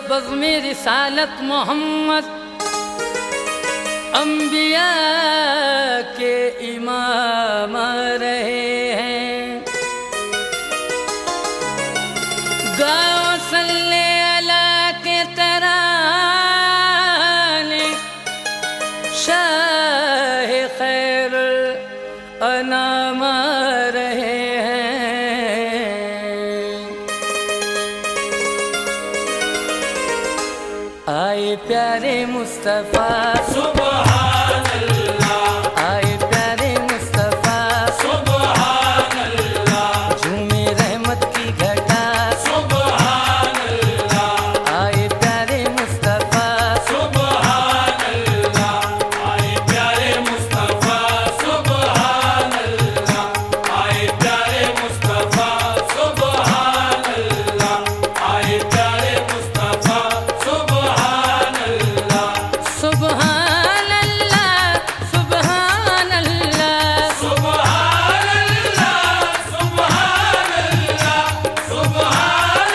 बज़्म रिसालत मोहम्मद अंबिया के इमाम रहे हैं। गाओ सल्ले अला के तराने शाह खैरुल अनाम रहे हैं। आए प्यारे मुस्तफा सुभान अल्लाह, आए प्यारे मुस्तफा सुभान अल्लाह, झूमे रहमत की घटा। सुभान अल्लाह, आए प्यारे मुस्तफा सुभान अल्लाह, आए प्यारे मुस्तफा सुभान अल्लाह, आए प्यारे मुस्तफा सुभान अल्लाह, आए प्यारे मुस्तफा सुभान अल्लाह, सुभान अल्लाह, सुभान अल्लाह, सुभान अल्लाह, सुभान अल्लाह, सुभान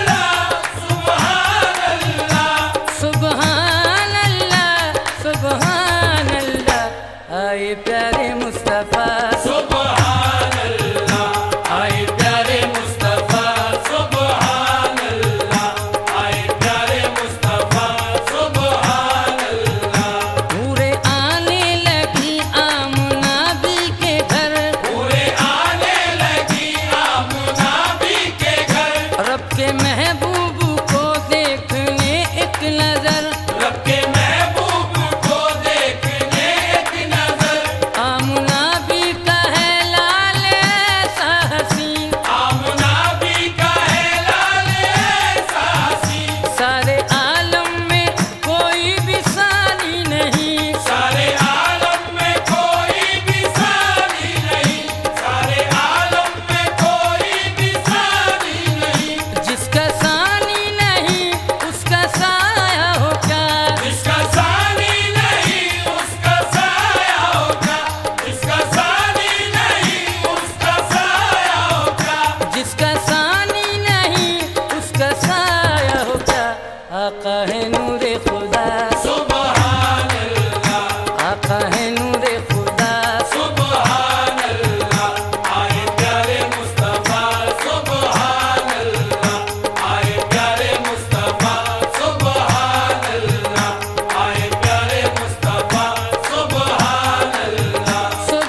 अल्लाह, सुभान अल्लाह, सुभान अल्लाह, सुभान अल्लाह। आए प्यारे मुस्तफा सुभान अल्लाह, आए प्यारे मुस्तफा सुभान अल्लाह, आए प्यारे मुस्तफा सुभान अल्लाह। पूरे आने लगी आमना भी के घर, पूरे आने लगी आमना भी के घर, रब के महबूब को देखने एक नजर। रब के महबूब को देखने एक नजर, आमना भी कहे लाल ऐसा हसीन, आमना भी कहे लाल ऐसा हसीन, सारे आलम में कोई भी सानी नहीं। सारे आलम में कोई भी सानी नहीं, सारे आलम में कोई भी सानी नहीं, जिसका सानी नहीं उसका साया हो क्या। जिसका सानी नहीं उसका साया होगा, जिसका सानी नहीं उसका साया होगा, जिसका सानी नहीं उसका साया हो क्या। आका है नूरे खुदा, सुभान अल्लाह, आका है नूरे खुदा, सुभान अल्लाह, आए प्यारे मुस्तफा सुभान अल्लाह, आए प्यारे मुस्तफा सुभान अल्लाह, आए प्यारे मुस्तफा सुभान अल्लाह,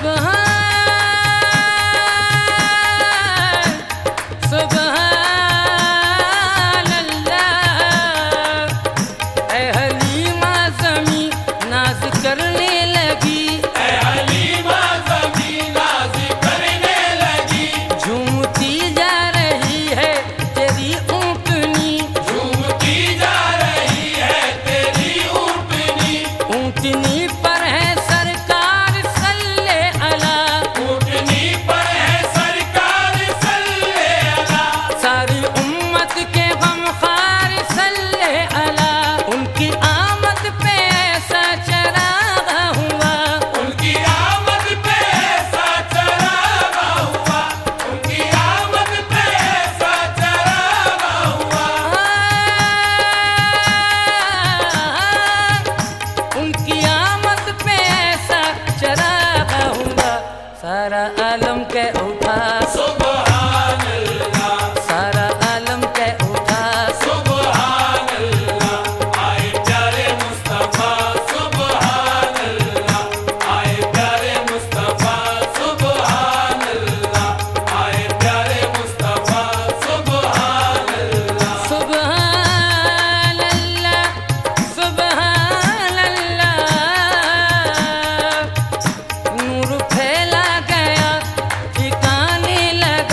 सुभान सुभान अल्लाह। ऐ हलीमा ज़मीं नाज़ करने लगी, ऐ हलीमा ज़मीं नाज़ करने लगी, झूमती जा रही है तेरी ऊँटनी, झूमती जा रही है तेरी ऊँटनी, ऊँटनी पर है सरकार सल्ले अला। ऊँटनी पर है सरकार सल्ले अला, सारी उम्मत के गमखार सल्ले अला। उनकी आमद पे ऐसा चरागा हुआ, उनकी आमद पे ऐसा चरागा हुआ, उनकी आमद पे ऐसा चरागा हुआ, उनकी आमद पे ऐसा चरागा हुआ। सारा आलम के उठा, सुभान अल्लाह, सारा आलम के उठा, सुभान अल्लाह, आए प्यारे मुस्तफा सुभान अल्लाह, आए प्यारे मुस्तफा सुभान अल्लाह, आए प्यारे मुस्तफा सुभान अल्लाह, सुभान अल्लाह, सुभान अल्लाह। नूर फैला गया ठिकाने लगा,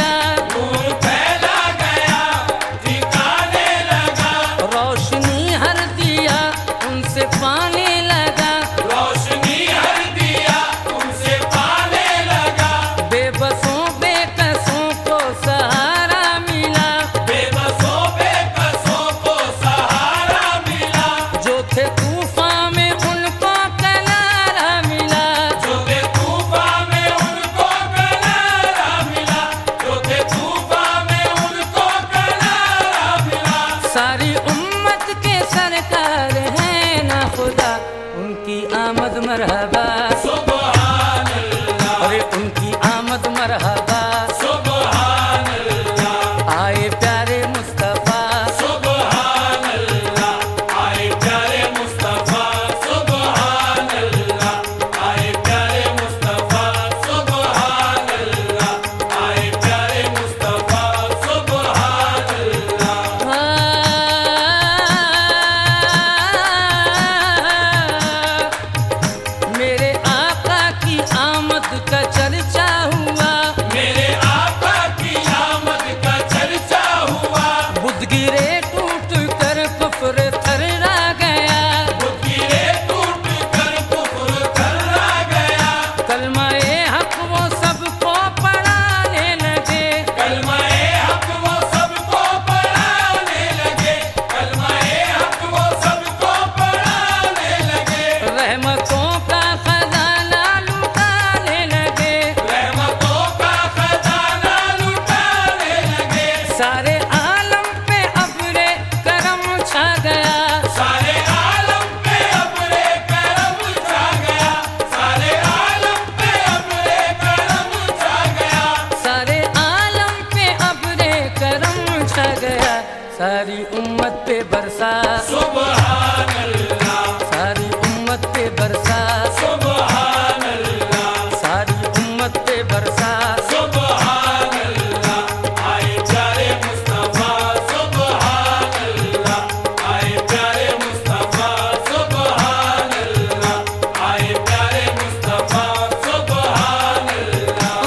का चर्चा हुआ, मेरे आका की आमद का चर्चा हुआ। बुद्ध गिरे टूट कर कुफ्र थर्रा गया, बुद्ध गिरे टूट कर कुफ्र थर्रा गया। कलमा-ए हक वो सबको पढ़ाने लगे, कलमा-ए हक वो सबको पढ़ाने लगे। कलमा-ए हक वो सबको पढ़ाने लगे। रहमतों का खजाना लुटाने लगे, रहमतों का खजाना लुटाने लगे। सारे आलम पे अब्रे करम छा गया, सारे आलम पे अब्रे करम छा गया। सारे आलम पे अब्रे करम छा गया। सारे आलम पे अब्रे करम छा गया। सारी उम्मत पे बरसा, सुभान अल्लाह, सारी उम्मत पे बरसा, सुभान अल्लाह, सारी उम्मत पे बरसा। सुभान अल्लाह। आए प्यारे मुस्तफा, सुभान अल्लाह। आए प्यारे मुस्तफा, सुभान अल्लाह। आए प्यारे मुस्तफा, सुभान अल्लाह।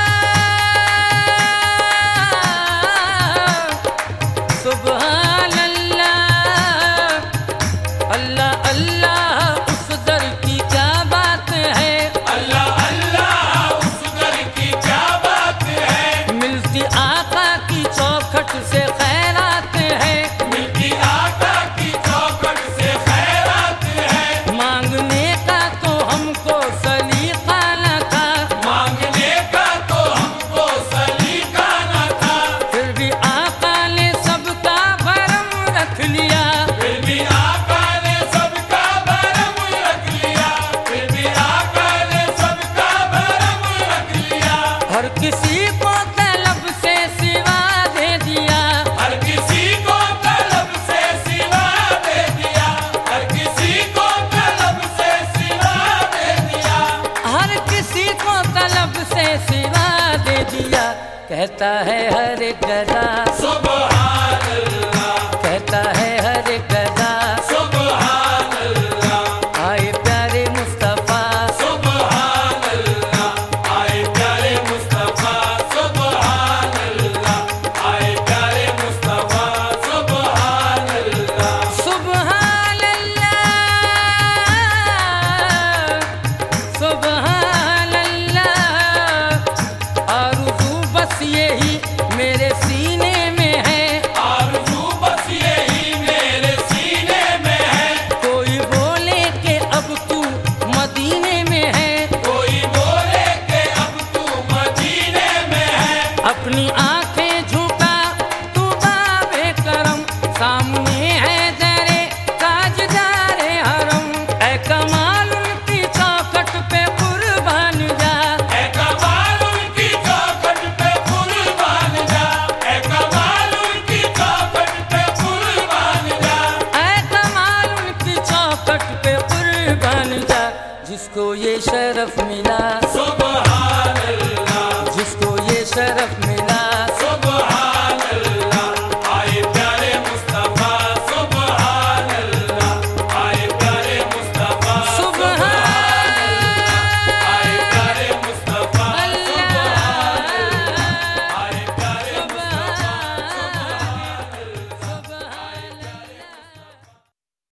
सुभान अल्लाह, अल्लाह अल्लाह उस दर की क्या बात है, अल्लाह अल्लाह उस दर की क्या बात है। मिलती आका की चौखट से खैरात है, मिलती आका की चौखट से खैरात है। मांगने का तो हमको सलीका न था, मांगने का तो हमको सलीका न था। फिर भी आका ने सबका भरम रख लिया, फिर भी आका ने सबका भरम रख लिया। फिर भी आका ने सबका भरम रख लिया। हर किसी को तलब से सिवा दे दिया, हर किसी को तलब से सिवा दे दिया। हर किसी को तलब से सिवा दे दिया। हर किसी को तलब से सिवा दे दिया। कहता है हर एक गदा, सुभान अल्लाह, कहता है हर एक गदा, सुभान अल्लाह, आए प्यारे मुस्तफा, सुभान अल्लाह। आए प्यारे मुस्तफा, सुभान अल्लाह। आए प्यारे मुस्तफा, सुभान अल्लाह। सुभान अल्लाह, सुभान अल्लाह। आरज़ू बस यही मेरे सीने में है, आरज़ू बस यही मेरे सीने में है। कोई बोले कि अब तू मदीने में है, कोई बोले कि अब तू मदीने में है। अपनी आंखें झुका तू बाबे करम, सामने है दरे ताजदारे हरम। ऐ कमाल उनकी चौखट पे कुर्बान जा, ऐ कमाल उनकी चौखट पे कुर्बान जा। ऐ कमाल उनकी चौखट पे कुर्बान जा। ऐ कमाल उनकी चौखट पे कुर्बान जा। जिसको ये शरफ मिला, सुभान